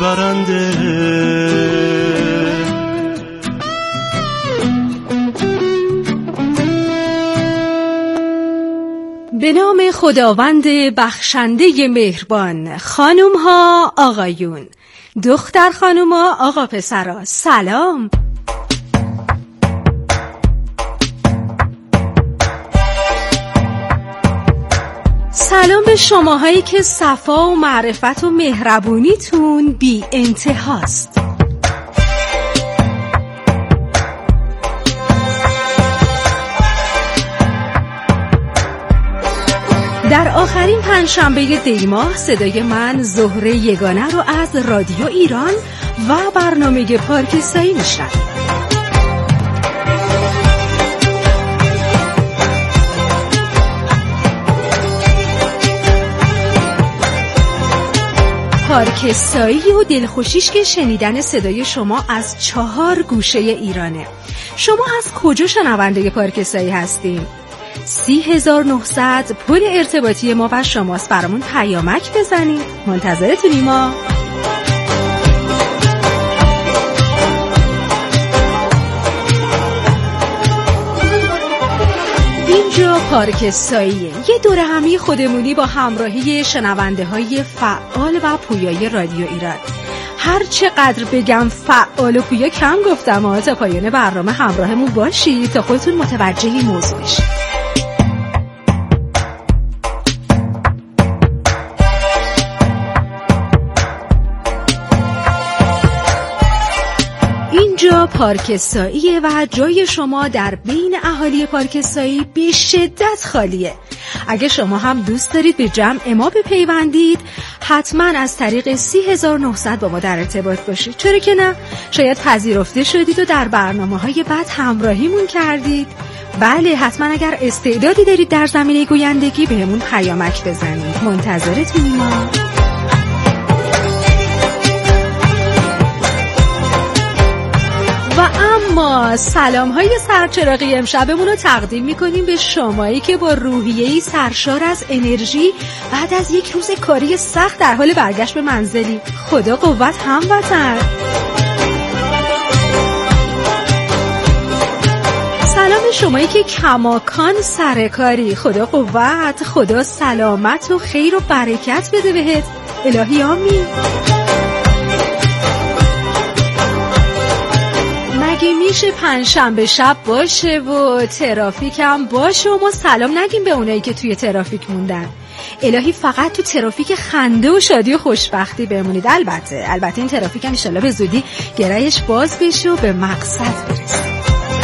برنده. به نام خداوند بخشنده مهربان. خانوم ها آقایون، دختر خانوما آقا پسرا، سلام. سلام به شماهایی که صفا و معرفت و مهربونیتون بی انتهاست. در آخرین پنجشنبه دی ماه صدای من زهره یگانه رو از رادیو ایران و برنامه پارکستایی میشنوید. پارکستایی و دلخوشیش که شنیدن صدای شما از 4 گوشه ایرانه. شما از کجا شنونده پارکستایی هستیم؟ 30900 پل ارتباطی ما و شماست. برامون پیامک بزنید، منتظرتونیم ما. اینجا پارکستاییه، یه دوره همی خودمونی با همراهی شنونده های فعال و پویای رادیو ایران. هر چقدر بگم فعال و پویا کم گفتم. تا پایان برنامه همراهمون باشید تا خودتون متوجه این موضوع بشید. اینجا پارکستاییه و جای شما در بین اهالی پارکستایی به شدت خالیه. اگه شما هم دوست دارید به جمع ما بپیوندید، حتما از طریق 30900 با ما در ارتباط باشید. چرا که نه؟ شاید پذیرفته شدید و در برنامه‌های بعد همراهیمون کردید. بله، حتما اگر استعدادی دارید در زمینه گویندگی بهمون پیامک بزنید، منتظرتونیم ما. و اما سلام‌های سرچراغی امشبمون رو تقدیم می‌کنیم به شمایی که با روحیه‌ای سرشار از انرژی بعد از یک روز کاری سخت در حال برگشت به منزلی. خدا قوت هموطن. سلام شمایی که کماکان سرکاری. خدا قوت، خدا سلامت و خیر و برکت بده بهت. الهی آمین. مگه میشه پنجشنبه شب باشه و ترافیک هم باشه و ما سلام نگیم به اونایی که توی ترافیک موندن؟ الهی فقط تو ترافیک خنده و شادی و خوشبختی بمونید. البته این ترافیک هم انشالله به زودی گرهش باز بشه و به مقصد برسه.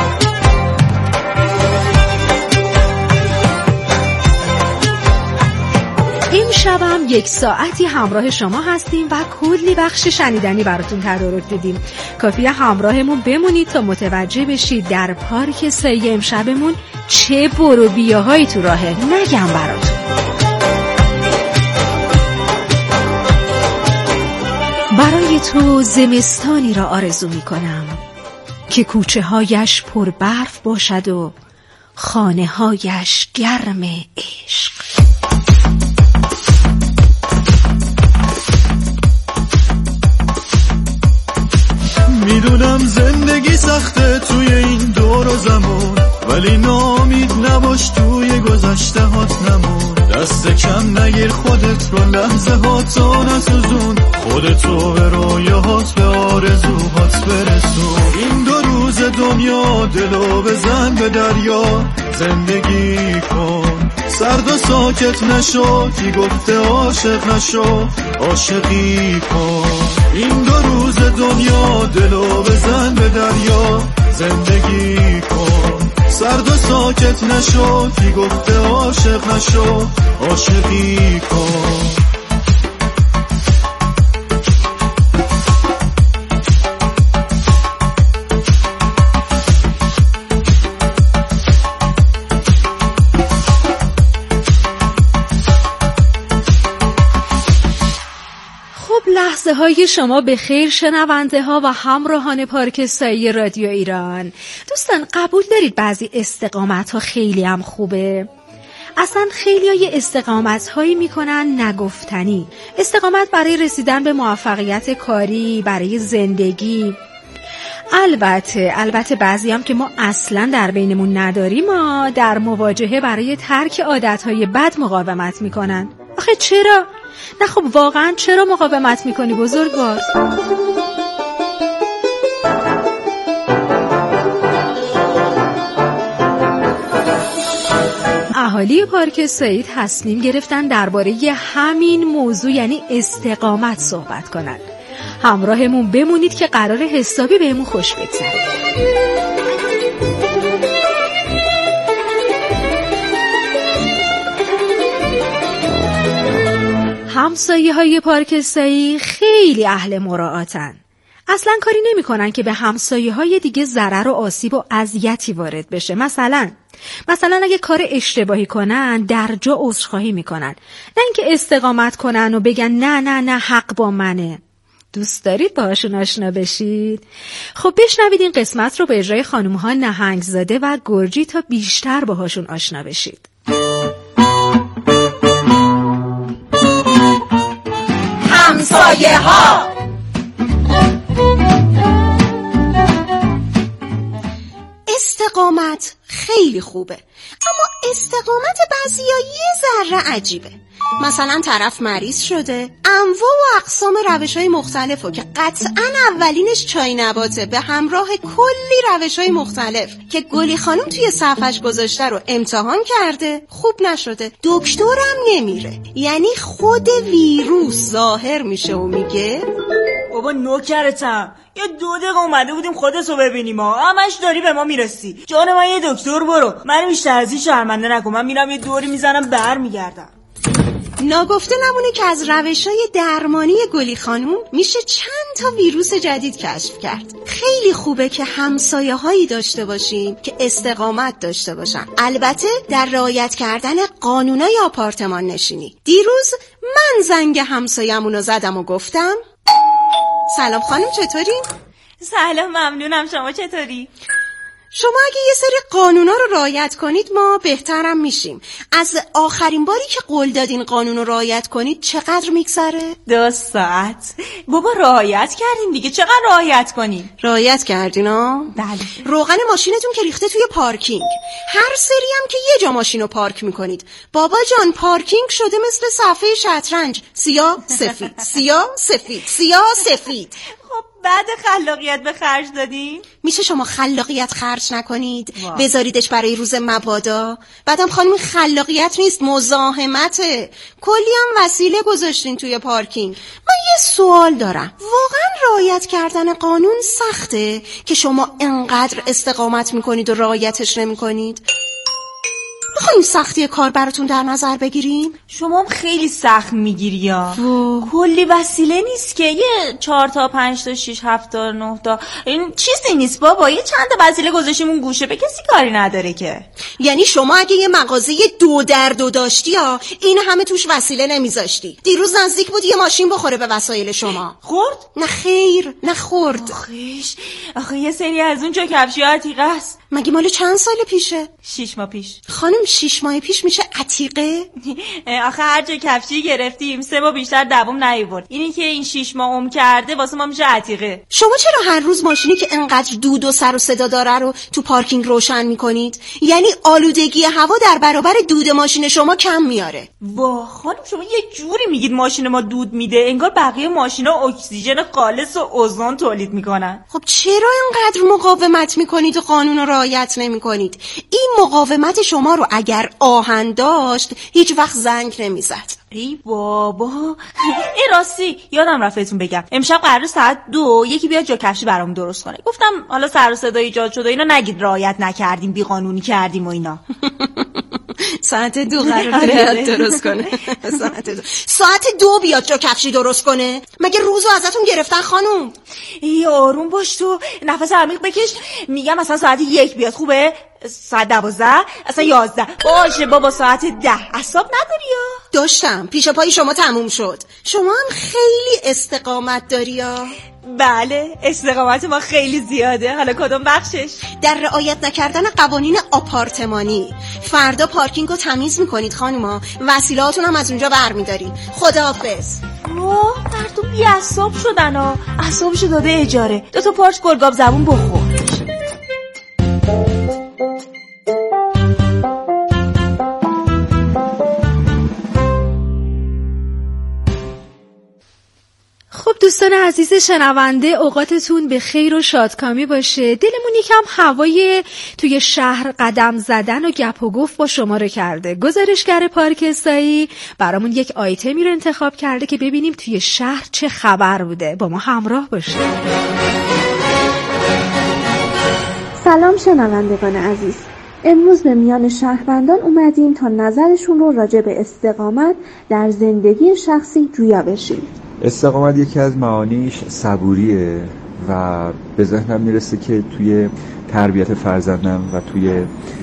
این شبم 1 ساعتی همراه شما هستیم و کلی بخش شنیدنی براتون تدارک دیدیم. کافیه همراهمون بمونید تا متوجه بشید در پارکستایی امشبمون چه برو بیاهایی تو راهه. نگم براتون. برای تو زمستانی را آرزو می کنم که کوچه هایش پر برف باشد و خانه هایش گرم عشق. میدونم زندگی سخته توی این دور و زمان، ولی نامید نباش توی گذشته هات نمون. دست کم نگیر خودت رو، لحظه هاتو نسوزون. خودتو به رویاهات به آرزوهات برسون. این 2 روز دنیا دلو بزن به دریا، زندگی کن سرد و ساکت نشو. کی گفته عاشق نشو، عاشقی کن. این 2 روز دنیا دلو بزن به دریا، زندگی کن سرد و ساکت نشو. کی گفته عاشق نشو، عاشقی کن. لحظه های شما به خیر شنونده ها و همراهان پارکستایی رادیو ایران. دوستان قبول دارید بعضی استقامت ها خیلی هم خوبه؟ اصلا خیلیای استقامت هایی میکنن نگفتنی. استقامت برای رسیدن به موفقیت کاری، برای زندگی. البته بعضی هم که ما اصلا در بینمون نداریم، ما در مواجهه برای ترک عادتهای بد مقاومت میکنن. آخه چرا؟ نه خب واقعا چرا مقاومت میکنی بزرگوار؟ اهالی پارک سعید تصمیم گرفتن درباره همین موضوع یعنی استقامت صحبت کنن. همراهمون بمونید که قرار حسابی بهمون خوش بگذره. همسایه های پارک سعید خیلی اهل مراعاتن. اصلا کاری نمی کنن که به همسایه های دیگه ضرر و آسیب و اذیتی وارد بشه. مثلا اگه کار اشتباهی کنن در جا عذرخواهی میکنن، نه اینکه استقامت کنن و بگن نه حق با منه. دوست دارید باهاشون آشنا بشید؟ خب بشنوید این قسمت رو به اجرای خانوم‌ها نهنگزاده و گرجی تا بیشتر باهاشون آشنا بشید. همسایه ها. استقامت خیلی خوبه، اما استقامت بعضیا یه ذره عجیبه. مثلا طرف مریض شده، انواع و اقسام روش‌های مختلفو که قطعاً اولینش چای نباته به همراه کلی روش‌های مختلف که گلی خانم توی صفحش گذاشته رو امتحان کرده، خوب نشده، دکترم نمیره. یعنی خود ویروس ظاهر میشه و میگه بابا نوکرتم، یه 2 دقیقه اومده بودیم خودت رو ببینیم، همش داری به ما میرسی. جان من یه دکتر برو، من بیشتر از این شرمنده نکن، من میرم یه دوری میزنم برمیگردم. ناگفته نمونه که از روش‌های درمانی گلی خانوم میشه چند تا ویروس جدید کشف کرد. خیلی خوبه که همسایه‌هایی داشته باشیم که استقامت داشته باشن، البته در رعایت کردن قانونای آپارتمان نشینی. دیروز من زنگ همسایه‌مونو زدم و گفتم سلام خانم، چطورین؟ سلام، ممنونم، شما چطوری؟ شما اگه یه سری قانونا رو رعایت کنید ما بهترم میشیم. از آخرین باری که قول دادین قانون رو رعایت کنید چقدر میگذره؟ 2 ساعت. بابا رعایت کردیم دیگه، چقدر رعایت کنیم؟ رعایت کردین ها؟ بله. روغن ماشینتون که ریخته توی پارکینگ. هر سری هم که یه جا ماشین رو پارک میکنید. بابا جان پارکینگ شده مثل صفحه شطرنج، سیاه سفید سیاه سفید سیاه سفید. خب بعد خلاقیت به خرج دادین؟ میشه شما خلاقیت خرج نکنید؟ بذاریدش برای روز مبادا؟ بعدم خانم خلاقیت نیست، مزاحمته. کلی هم وسیله گذاشتین توی پارکینگ. من یه سوال دارم، واقعا رعایت کردن قانون سخته که شما انقدر استقامت میکنید و رعایتش نمیکنید؟ میخوایم سختی کار براتون در نظر بگیریم؟ شما هم خیلی سخت میگیری یا کلی وسیله نیست که یه 4 تا 5 تا 6 7 تا 9 تا این چیزی نیست بابا، یه چند تا وسیله گذاشتیم اون گوشه، به کسی کاری نداره که. یعنی شما اگه یه مغازه 2 در 2 داشتی ها این همه توش وسیله نمیذاشتی؟ دیروز نزدیک بود یه ماشین بخوره به وسایل شما. خورد؟ نه خیر، نه خورد. آخه یه سری از اون چا کفشی عتیقه است. مگه مال چند سال پیشه؟ 6 ماه پیش. خانم 6 ماه پیش میشه عتیقه؟ آخه هر جا کفشی گرفتیم 3 ماه بیشتر دوام نیاورد. اینی که این 6 ماه عمر کرده واسه ما میشه عتیقه. شما چرا هر روز ماشینی که انقدر دود و سر و صدا داره رو تو پارکینگ روشن میکنید؟ یعنی آلودگی هوا در برابر دود ماشین شما کم میاره. وا خانم شما یه جوری میگید ماشین ما دود میده انگار بقیه ماشینا اکسیژن خالص و اوزون تولید میکنن. خب چرا اینقدر مقاومت میکنید و قانون رو رعایت نمیکنید؟ این مقاومت شما رو اگر آهن داشت هیچ وقت زنگ نمیزد. ای بابا ای راستی یادم رفت بهتون بگم امشب قراره ساعت 2 یکی بیاد جا کفشی برام درست کنه. گفتم حالا سر و صدا ایجاد شد و اینا نگید رعایت نکردیم بی قانونی کردیم و اینا. ساعت 2 قراره بیاد درست کنه. ساعت 2 بیاد جا کفشی درست کنه؟ مگه روزو ازتون گرفتن خانوم؟ ای آروم باش تو، نفس عمیق بکش. میگم مثلا ساعت 1 بیاد خوبه؟ ساعت 12 اصلا 11 باشه بابا ساعت 10 اعصاب نداری یا؟ داشتم پیش پای شما تموم شد. شما هم خیلی استقامت داری یا؟ بله، استقامت ما خیلی زیاده. حالا کدوم بخشش؟ در رعایت نکردن قوانین آپارتمانی. فردا پارکینگو تمیز میکنید خانوما، وسیلهاتون هم از اونجا برمیدارید. خداحافظ. مردم بی‌عصاب شدن ها. اعصابشو داده اجاره. 2 پارچ گلگاب زبون بخور. خب دوستان عزیز شنونده، اوقاتتون به خیر و شادکامی باشه. دلمون یکم هوای توی شهر قدم زدن و گپ و گفت با شما رو کرده. گزارشگر پارک استایی برامون یک آیتمی رو انتخاب کرده که ببینیم توی شهر چه خبر بوده. با ما همراه باشه. سلام شنوندگان عزیز. امروز به میان شهروندان اومدیم تا نظرشون رو راجع به استقامت در زندگی شخصی جویا بشیم. استقامت یکی از معانیش صبوریه و به ذهنم میرسه که توی تربیت فرزندم و توی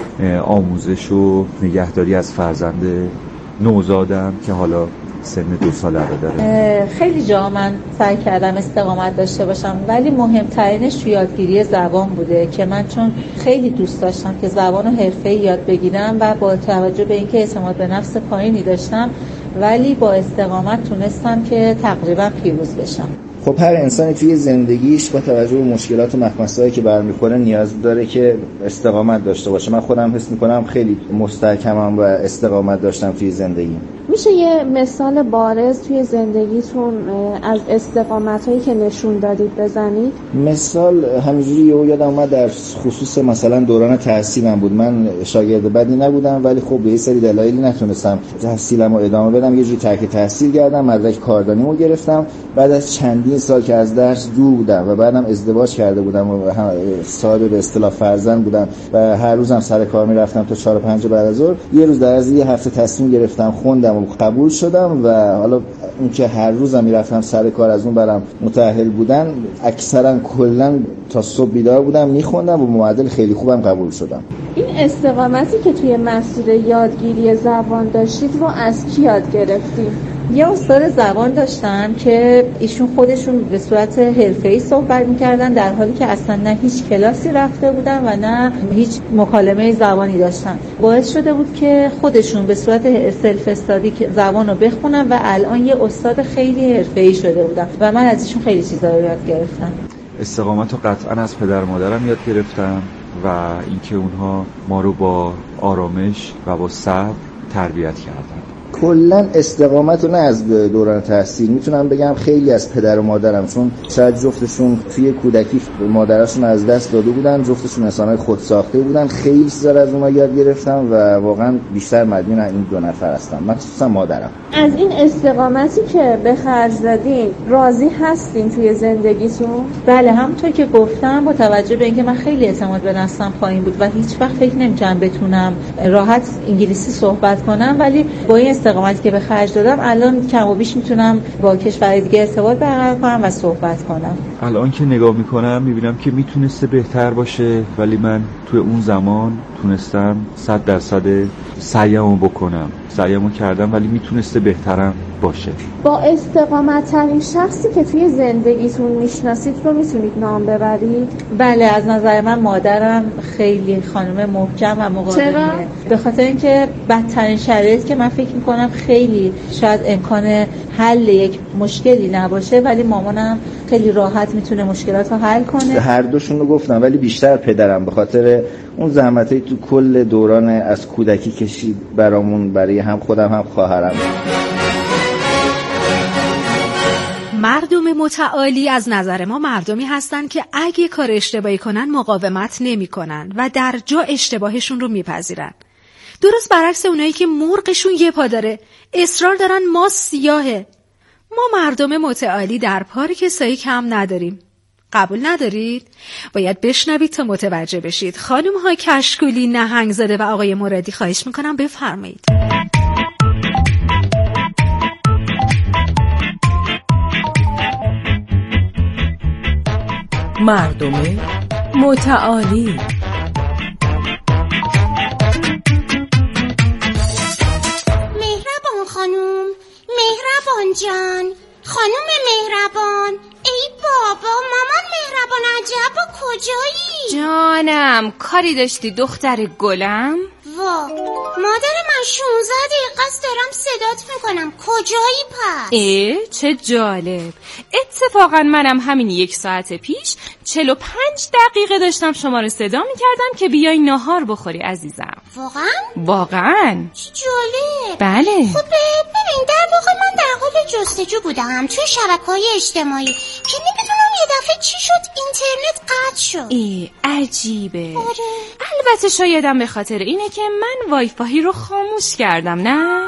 آموزش و نگهداری از فرزند نوزادم که حالا سن 2 ساله رو داره. خیلی جا من سعی کردم استقامت داشته باشم، ولی مهمترینش توی یادگیری زبان بوده که من چون خیلی دوست داشتم که زبان رو حرفه‌ای یاد بگیرم و با توجه به اینکه اعتماد به نفس پایینی داشتم، ولی با استقامت تونستم که تقریبا پیروز بشم. خب هر انسانی توی زندگیش با توجه به مشکلات و مخمصه‌هایی که برمیخوره نیاز داره که استقامت داشته باشه. من خودم حس میکنم خیلی مستحکمم و استقامت داشتم توی زندگی. میشه یه مثال بارز توی زندگیتون از استقامت‌هایی که نشون دادید بزنید؟ مثال همینجوری یادم اومد در خصوص مثلا دوران تحصیلم بود. من شاگرد بدی نبودم، ولی خب به یه سری دلایلی نتونستم تحصیلمو ادامه بدم. یه جوری ترک تحصیل کردم، مدرک کاردانیمو گرفتم. بعد از چندین سال که از درس دور بودم و بعدم ازدواج کرده بودم و صاحب به اصطلاح فرزند بودم و هر روزم سر کار میرفتم تا 4 و 5 بعد از ظهر، یه روز در از یه هفته تصمیم گرفتم، خوندم و قبول شدم و حالا اون که هر روزم میرفتم سر کار از اون برام متأهل بودن، اکثرا کلا تا صبح بیدار بودم میخوندم و معدل خیلی خوبم قبول شدم. این استقامتی که توی مسیر یادگیری زبان داشتید رو از کی یاد گرفتید؟ یه استاد زبان داشتن که ایشون خودشون به صورت حرفه‌ای صحبت می‌کردن، در حالی که اصلا نه هیچ کلاسی رفته بودن و نه هیچ مکالمه زبانی داشتن. باعث شده بود که خودشون به صورت سلف استادی زبان رو بخونن و الان یه استاد خیلی حرفه‌ای شده بودن و من از ایشون خیلی چیزا رو یاد گرفتم. استقامت رو قطعا از پدر و مادرم یاد گرفتم و اینکه اونها ما رو با آرامش و با صبر تربیت کردن. کلا استقامت رو نه از دوران تحصیل میتونم بگم خیلی از پدر و مادرم، چون شاید جفتشون توی کودکی مادرشون از دست داده بودن، جفتشون انسانای خودساخته بودن. خیلی چیزا از اونها یاد گرفتم و واقعا بیشتر مدیون این 2 نفر هستم، مخصوصا مادرم. از این استقامتی که به خرج دادین راضی هستین توی زندگیتون؟ بله، همونطور که گفتم با توجه به اینکه من خیلی اعتماد به نفسم پایین بود و هیچ وقت فکر نمی‌کردم بتونم راحت انگلیسی صحبت کنم، ولی با این استقامتی که به خرج دادم الان کم و بیش میتونم با کشور دیگه ارتباط برقرار کنم و صحبت کنم. الان که نگاه میکنم میبینم که میتونسته بهتر باشه، ولی من توی اون زمان تونستم 100% سعیمو بکنم. سعیمو کردم ولی میتونسته بهترم باشه. با استقامت ترین شخصی که توی زندگیتون میشناسید رو میتونید نام ببرید؟ بله، از نظر من مادرم خیلی خانم محکم و مقاومیه. چرا؟ به خاطر اینکه بدترین شرایط که من فکر میکنم خیلی شاید امکان حل یک مشکلی نباشه، ولی مامانم خیلی راحت میتونه مشکلات رو حل کنه. هر دوشون رو گفتم، ولی بیشتر پدرم به خاطر اون زحمتایی تو کل دوران از کودکی کشید برامون، برای هم خودم هم خواهرم. مردم متعالی از نظر ما مردمی هستن که اگه کار اشتباهی کنن مقاومت نمی کنن و در جا اشتباهشون رو میپذیرن. درست برعکس اونایی که مرغشون یه پا داره، اصرار دارن ما سیاهه. ما مردم متعالی در پارک استایی کم نداریم. قبول ندارید؟ باید بشنوید تا متوجه بشید. خانم های کشکولی، نهنگزاده و آقای مرادی، خواهش میکنم بفرمایید. مردم متعالی. مهربان خانم، مهربان جان، خانم مهربان، ای بابا مامان مهربان عجب کجایی؟ جانم کاری داشتی دختر گلم؟ وا مادر من 16 دقیقه است دارم صدات میکنم، کجایی پس؟ چه جالب. اتفاقا منم همین 1 ساعت پیش 45 دقیقه داشتم شما رو صدا میکردم که بیای ناهار بخوری عزیزم. واقعا؟ چه جالب. بله. خب ببین در واقع من در حال جستجو بودم توی شبکه‌های اجتماعی که نمیدونم یه دفعه چی شد اینترنت قطع شد. عجیبه. آره. البته شایدم به خاطر اینه که من وایفای رو خاموش کردم، نه؟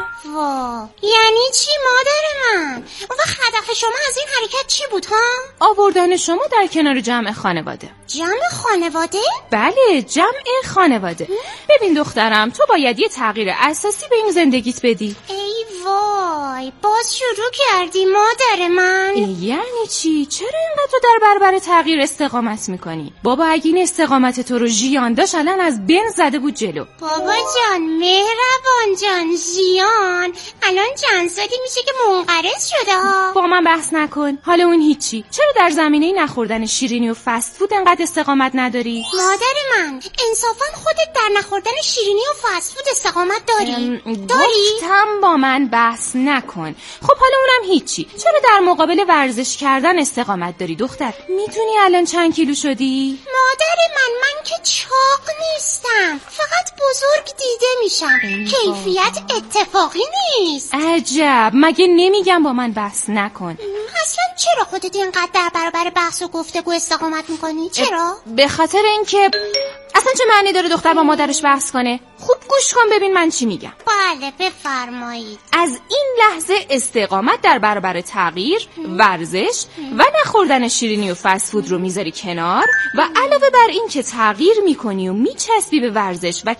یعنی چی مادر من؟ اون وقت هدف شما از این حرکت چی بود ها؟ آوردن شما در کنار جمع خانواده. جمع خانواده؟ بله جمع خانواده. ببین دخترم تو باید یه تغییر اساسی به این زندگیت بدی. ای وای باز شروع کردی مادر من. یعنی چی؟ چرا اینقدر تو در برابر تغییر استقامت میکنی؟ بابا اگه این استقامت تو رو ژیان داشت الان از بن زده بود جلو. بابا جان مهربان جان ژیان الان چند سالی میشه که منقرض شده ها. با من بحث نکن. حالا اون هیچی. چرا در زمینه نخوردن شیرینی و فست فود انقدر استقامت نداری؟ مادر من انصافا خودت در نخوردن شیرینی و فست فود استقامت داری؟ گفتم با من بحث نکن. خب حالا اونم هیچی. چرا در مقابل ورزش کردن استقامت داری دختر؟ میتونی الان چند کیلو شدی؟ مادر من که چاق نیستم، فقط بزرگ دیده میشم. کیفیت اتفاقی نیست. عجب مگه نمیگم با من بحث نکن. اصلا چرا خودت اینقدر در برابر بحث و گفتگو استقامت میکنی؟ چرا؟ به خاطر اینکه اصلا چه معنی داره دختر با مادرش بحث کنه؟ خوب گوش کن ببین من چی میگم. بله بفرمایید. از این لحظه استقامت در برابر تغییر، ورزش و نخوردن شیرینی و فست فود رو میذاری کنار و علاوه بر این که تغییر میکنی و میچسبی به ورزش و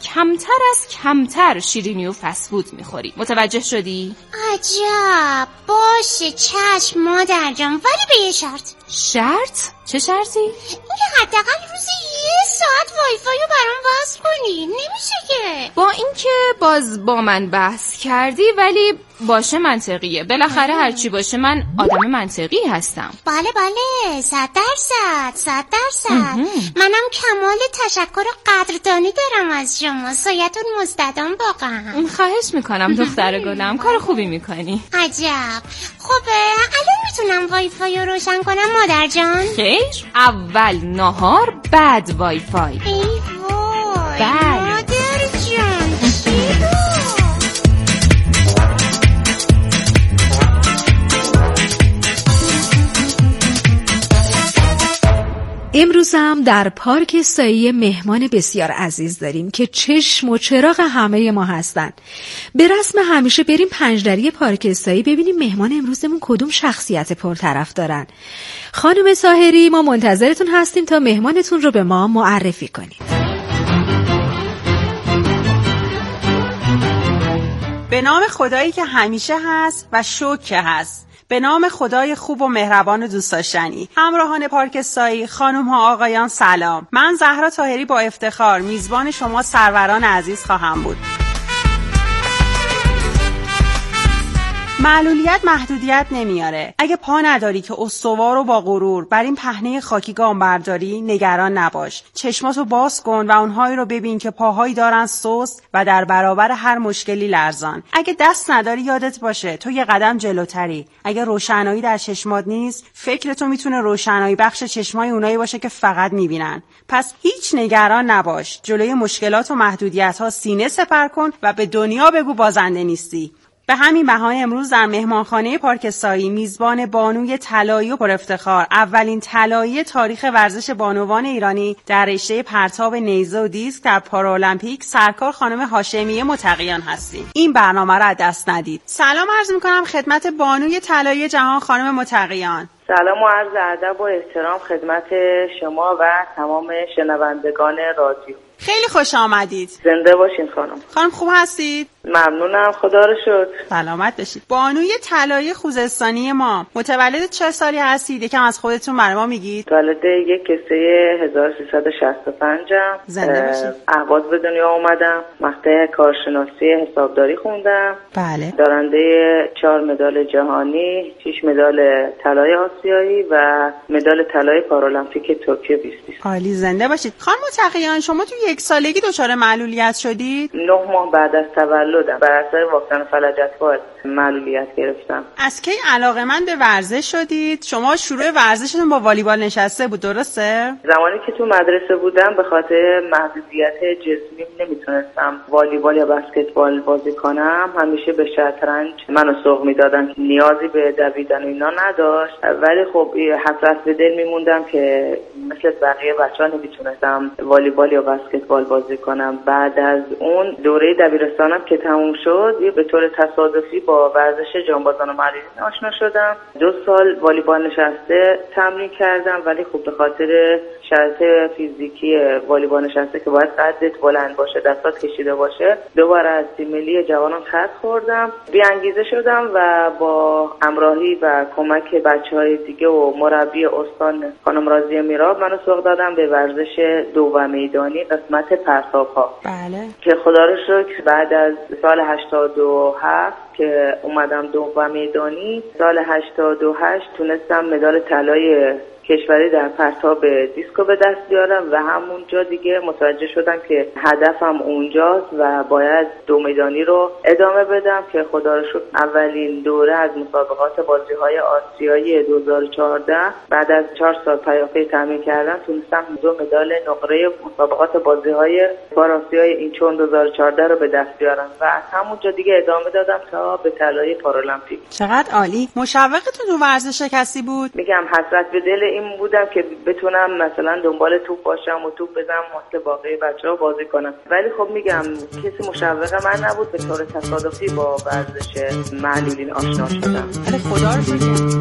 کمتر شیرینی و فست فود میخوری. متوجه شدی؟ عجب باشه چشم مادر جان، ولی به یه شرط. شرط؟ چه شرطی؟ اینکه حداقل روزی 1 ساعت وایفای رو برام وصل کنی. نمیشه که. با اینکه باز با من بحث کردی ولی باشه منطقیه. بالاخره هرچی باشه من آدم منطقی هستم. بله 100%. منم کمال تشکر و قدردانی دارم از شما. سایتون مستدام واقعا. خواهش میکنم دختر گلم، کار خوبی میکنی. عجب. خب الان میتونم وایفای رو روشن کنم مادر جان؟ خیر، اول ناهار بعد وایفای. ای وای بله. مادر جان چی بود؟ امروز هم در پارک سایی مهمان بسیار عزیز داریم که چشم و چراغ همه ما هستن. به رسم همیشه بریم پنجدری پارک سایی ببینیم مهمان امروزمون کدوم شخصیت پرطرف دارن. خانم ساحری ما منتظرتون هستیم تا مهمانتون رو به ما معرفی کنید. به نام خدایی که همیشه هست و شکر هست. به نام خدای خوب و مهربان و دوست داشتنی. همراهان پارک سایی، خانم ها آقایان سلام. من زهرا طاهری با افتخار میزبان شما سروران عزیز خواهم بود. معلولیت محدودیت نمیاره. اگه پا نداری که استوار و با غرور بر این پهنه خاکی گام برداری، نگران نباش. چشماتو باز کن و اونهایی رو ببین که پاهایی دارن سست و در برابر هر مشکلی لرزان. اگه دست نداری یادت باشه تو یه قدم جلوتری. اگه روشنایی در چشمات نیست، فکرتو میتونه روشنایی بخش چشمای اونایی باشه که فقط میبینن. پس هیچ نگران نباش. جلوی مشکلات و محدودیت‌ها سینه سپر کن و به دنیا بگو بازنده نیستی. به همین بهانه امروز در مهمانخانه پارک سایی میزبان بانوی طلایی و پر افتخار، اولین طلایی تاریخ ورزش بانوان ایرانی در رشته پرتاب نیزه و دیسک در پارالمپیک سرکار خانم هاشمیه متقیان هستیم. این برنامه را از دست ندید. سلام عرض می‌کنم خدمت بانوی طلایی جهان خانم متقیان. سلام و عرض ادب و احترام خدمت شما و تمام شنوندگان رادیو. خیلی خوش آمدید. زنده باشین خانم. خانم خوب هستید؟ ممنونم، خدا رو شکر. سلامت باشید. بانوی طلایی خوزستانی ما، متولد چه سالی هستید؟ یکم از خودتون برای ما میگید؟ متولد 1/1365م. زنده باشید. اهواز به دنیا اومدم. مقطع کارشناسی حسابداری خوندم. بله. دارنده 4 مدال جهانی، 6 مدال طلای آسیایی و مدال طلای پارالمپیک توکیو 2020. عالی، زنده باشید. خانم تقیان، شما تو 1 سالگی دچار معلولیت شدید؟ 9 ماه بعد از تولدم بر اثر واکسن فلجت فاعل معلولیت گرفتم. از کی علاقه‌مند به ورزش شدید؟ شما شروع ورزشتون با والیبال نشسته بود، درسته؟ زمانی که تو مدرسه بودم به خاطر محدودیت جسمی نمیتونستم والیبال یا بسکتبال بازی کنم. همیشه به شطرنج منو سوق میدادن، نیازی به دویدن و اینا نداشت، ولی خب حسرت به دل میموندم که مثل بقیه بچه‌ها نمیتونستم والیبال یا بسکتبال بازی کنم. بعد از اون دوره دبیرستانم که تموم شد، به طور تصادفی با ورزش جانبازان و معلولین آشنا شدم. 2 سال والیبال نشسته تمرین کردم، ولی خب به خاطر شرایط فیزیکی والیبال نشسته که باید قدت بلند باشه، دستات کشیده باشه، دوباره از تیم ملی جوانان خط خوردم. بی‌انگیزه شدم و با همراهی و کمک بچه‌های دیگه و مربی استان خانم راضیه میراب منو سوق دادم به ورزش دو میدانی قسمت پرتاب‌ها. بله. که خدا رو شکر بعد از سال 87 که اومدم دو میدانی، سال 88 تونستم مدال طلای کشوری در پرتاب دیسکو به دست بیارم و همونجا دیگه متوجه شدم که هدفم اونجاست و باید دو میدانی رو ادامه بدم. که خدا رو شکر اولین دوره از مسابقات بازی‌های آسیایی 2014 بعد از 4 سال پیاپی تامین کردم تونستم 2 مدال نقره مسابقات بازی‌های پاراسیای اینچون 2014 رو به دست بیارم و از همونجا دیگه ادامه دادم تا به طلای پارالمپیک. چقدر عالی. مشوقتون تو ورزش کسی بود؟ میگم حسرت به دل این بودم که بتونم مثلا دنبال توپ باشم و توپ بزنم مثل باقی بچه‌ها بازی کنم، ولی خب میگم کسی مشوق من نبود. به طور تصادفی با ورزش معلولین آشنا شدم. ولی خدا رو شکر.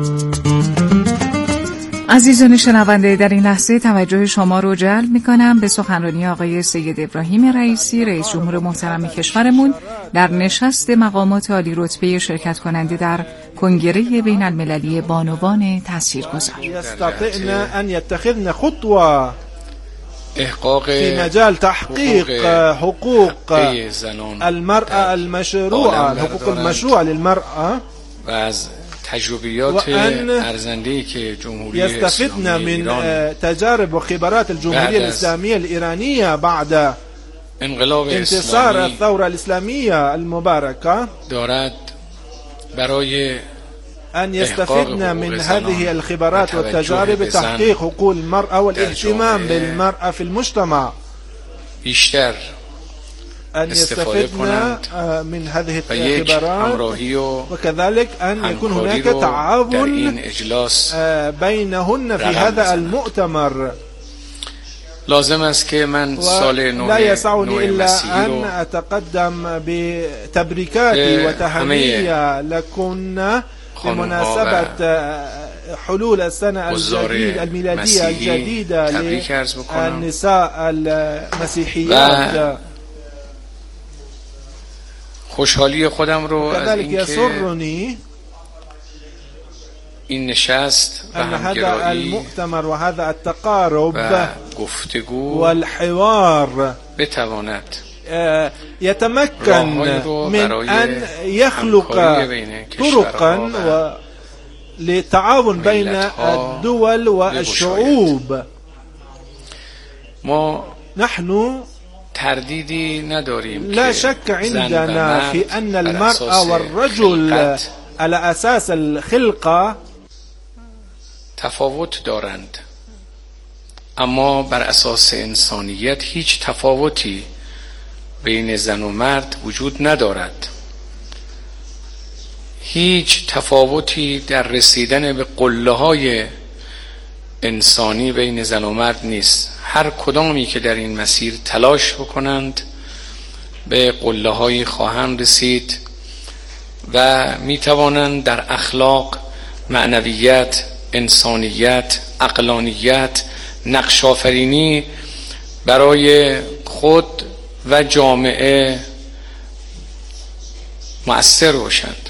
عزیزان شنونده، در این لحظه توجه شما رو جلب می‌کنم به سخنرانی آقای سید ابراهیم رئیسی، رئیس جمهور محترم کشورمون در نشست مقامات عالی رتبه شرکت کننده در کنگره بین المللی بانوان تاثیرگذار. يستطيعن أن يتخذن خطوة في مجال تحقيق حقوق المرأة المشروعة، الحقوق المشروعة للمرأة، و از تجربیات ارزنده‌ای که جمهوری يستفدن من تجارب وخبرات الجمهورية الإسلامية الإيرانية بعد انتصار الثورة الإسلامية المباركة، دارد برای أن يستفدن من هذه الخبرات والتجارب تحقيق حقوق المرأة والاهتمام بالمرأة في المجتمع، بیشتر أن يستفدن من هذه الخبرات، وكذلك أن يكون هناك تعاون بينهن في هذا المؤتمر. لازم است که من سال لا يسعني إلا أن أتقدم بتبريكاتي وتهنئة لكن بمناسبة حلول السنة الميلادية الجديدة للنساء المسيحيات. خوشحالی خودم رو از اینکه این نشست و هذا المؤتمر وهذا التقارب و گفتگو والحوار بتواند يتمكن من أن يخلق طرقا للتعاون بين الدول والشعوب. نحن تردیدی نداریم لا شك عندنا في أن المرأة والرجل على أساس الخلقة تفاوت دارند، اما بر اساس انسانیت هیچ تفاوتی بین زن و مرد وجود ندارد. هیچ تفاوتی در رسیدن به قله‌های انسانی بین زن و مرد نیست. هر کدامی که در این مسیر تلاش بکنند به قله‌هایی خواهند رسید و میتوانند در اخلاق، معنویت، انسانیت، عقلانیت، نقش‌آفرینی برای خود و جامعه مؤثر باشند.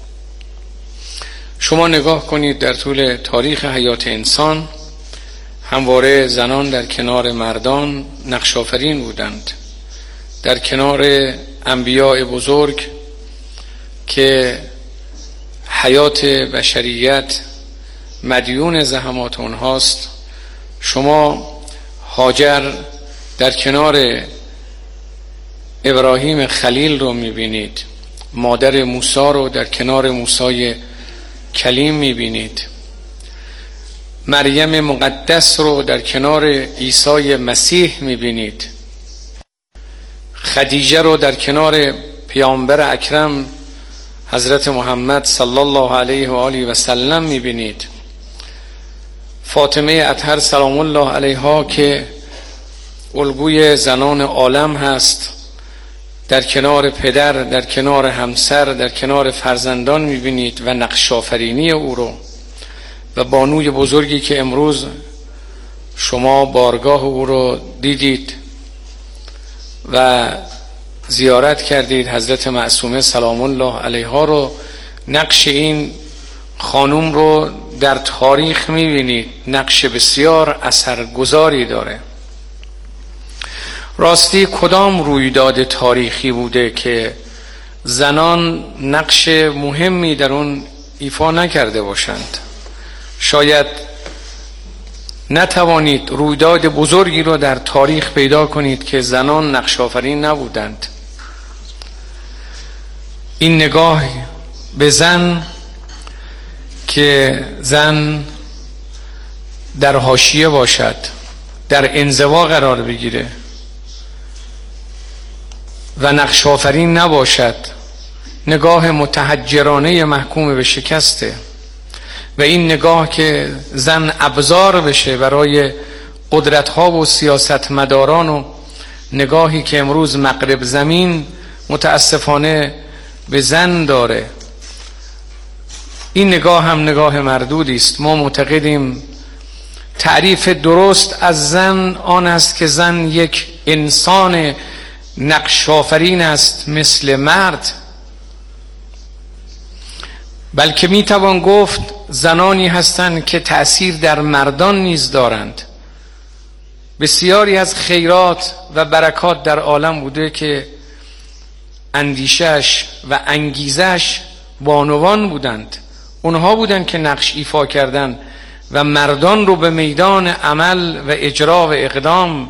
شما نگاه کنید در طول تاریخ حیات انسان همواره زنان در کنار مردان نقش آفرین بودند، در کنار انبیاء بزرگ که حیات بشریت مدیون زحمات اونهاست. شما هاجر در کنار ابراهیم خلیل رو میبینید، مادر موسی رو در کنار موسی کلیم میبینید، مریم مقدس رو در کنار عیسی مسیح میبینید، خدیجه رو در کنار پیامبر اکرم حضرت محمد صلی الله علیه و آله و سلم میبینید، فاطمه اطهر سلام الله علیها که الگوی زنان عالم هست، در کنار پدر، در کنار همسر، در کنار فرزندان میبینید و نقش آفرینی او رو، و بانوی بزرگی که امروز شما بارگاه او رو دیدید و زیارت کردید، حضرت معصومه سلام الله علیها رو، نقش این خانوم رو در تاریخ میبینید، نقش بسیار اثرگذاری داره. راستی کدام رویداد تاریخی بوده که زنان نقش مهمی در اون ایفا نکرده باشند؟ شاید نتوانید رویداد بزرگی رو در تاریخ پیدا کنید که زنان نقش آفرین نبودند. این نگاه به زن که زن در حاشیه باشد، در انزوا قرار بگیره و نقش آفرین نباشد، نگاه متحجرانه محکوم به شکسته. و این نگاه که زن ابزار بشه برای قدرت‌ها و سیاستمداران، و نگاهی که امروز مغرب زمین متاسفانه به زن داره، این نگاه هم نگاه مردودی است. ما معتقدیم تعریف درست از زن آن است که زن یک انسان نقش آفرین است مثل مرد، بلکه میتوان گفت زنانی هستند که تأثیر در مردان نیز دارند. بسیاری از خیرات و برکات در عالم بوده که اندیشش و انگیزش بانوان بودند، اونها بودند که نقش ایفا کردند و مردان رو به میدان عمل و اجرا و اقدام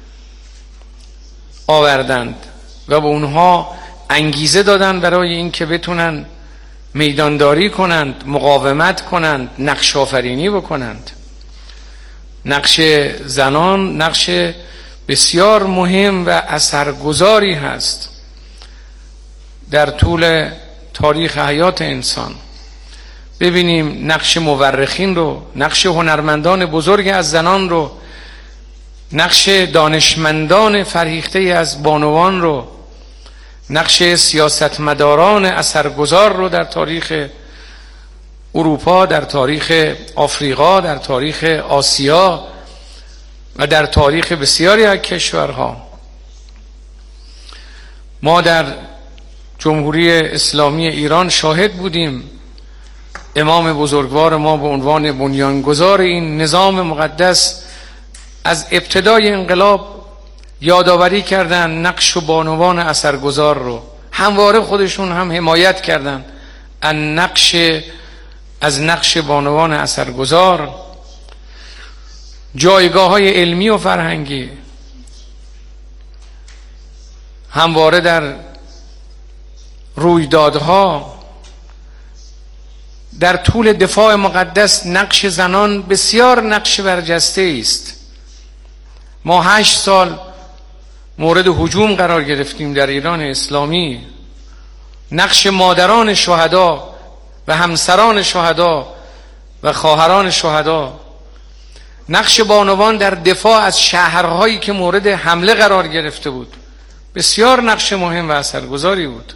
آوردند و به اونها انگیزه دادند برای اینکه بتونن میدانداری کنند، مقاومت کنند، نقش آفرینی بکنند. نقش زنان نقش بسیار مهم و اثرگذاری هست در طول تاریخ حیات انسان. ببینیم نقش مورخین رو، نقش هنرمندان بزرگ از زنان رو، نقش دانشمندان فرهیخته از بانوان رو، نقش سیاستمداران اثرگذار رو در تاریخ اروپا، در تاریخ آفریقا، در تاریخ آسیا و در تاریخ بسیاری از کشورها. ما در جمهوری اسلامی ایران شاهد بودیم امام بزرگوار ما به عنوان بنیانگذار این نظام مقدس از ابتدای انقلاب یادآوری کردن نقش و بانوان اثرگذار رو، همواره خودشون هم حمایت کردن از نقش بانوان اثرگذار. جایگاه‌های علمی و فرهنگی همواره در رویدادها در طول دفاع مقدس نقش زنان بسیار نقش برجسته است. ما 8 سال مورد هجوم قرار گرفتیم در ایران اسلامی. نقش مادران شهدا و همسران شهدا و خواهران شهدا، نقش بانوان در دفاع از شهرهایی که مورد حمله قرار گرفته بود، بسیار نقش مهم و اثرگذاری بود.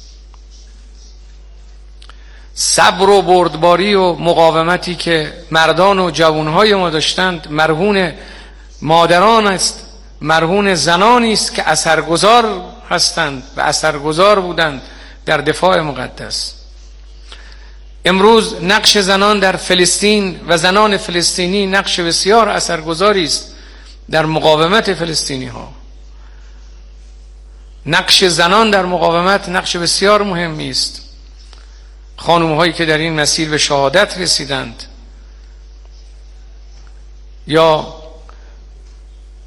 صبر و بردباری و مقاومتی که مردان و جوانهای ما داشتند مرهون مادران است، مرهون زنانی است که اثرگذار هستند و اثرگذار بودند در دفاع مقدس. امروز نقش زنان در فلسطین و زنان فلسطینی نقش بسیار اثرگذاری است در مقاومت فلسطینی ها. نقش زنان در مقاومت نقش بسیار مهمی است. خانم هایی که در این مسیر به شهادت رسیدند یا